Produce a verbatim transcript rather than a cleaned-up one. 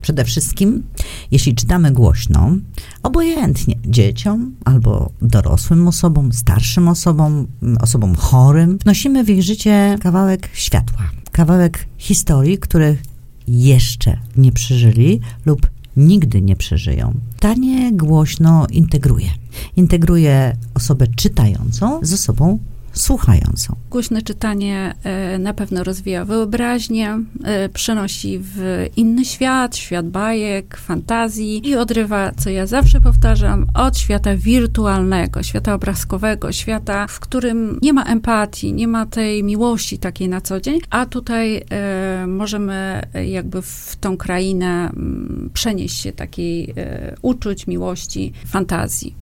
Przede wszystkim, jeśli czytamy głośno, obojętnie dzieciom albo dorosłym osobom, starszym osobom, osobom chorym, wnosimy w ich życie kawałek światła, kawałek historii, których jeszcze nie przeżyli lub nigdy nie przeżyją. Czytanie głośno integruje. Integruje osobę czytającą z osobą słuchającą. Głośne czytanie e, na pewno rozwija wyobraźnię, e, przenosi w inny świat, świat bajek, fantazji i odrywa, co ja zawsze powtarzam, od świata wirtualnego, świata obrazkowego, świata, w którym nie ma empatii, nie ma tej miłości takiej na co dzień, a tutaj e, możemy jakby w tą krainę m, przenieść się takiej e, uczuć, miłości, fantazji.